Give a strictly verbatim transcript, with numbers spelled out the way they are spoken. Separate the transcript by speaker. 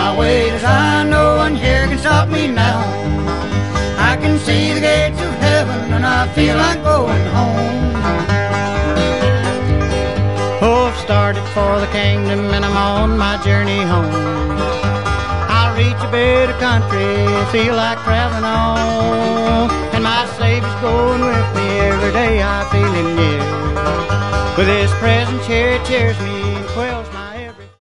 Speaker 1: I'll wait as I know one here can stop me now. I can see the gates of heaven and I feel like going home. Oh, I've started for the kingdom and I'm on my journey home. I'll reach a better country, feel like traveling on. And my Savior's going with me every day I feel him near. With his presence here it cheers me and quells me.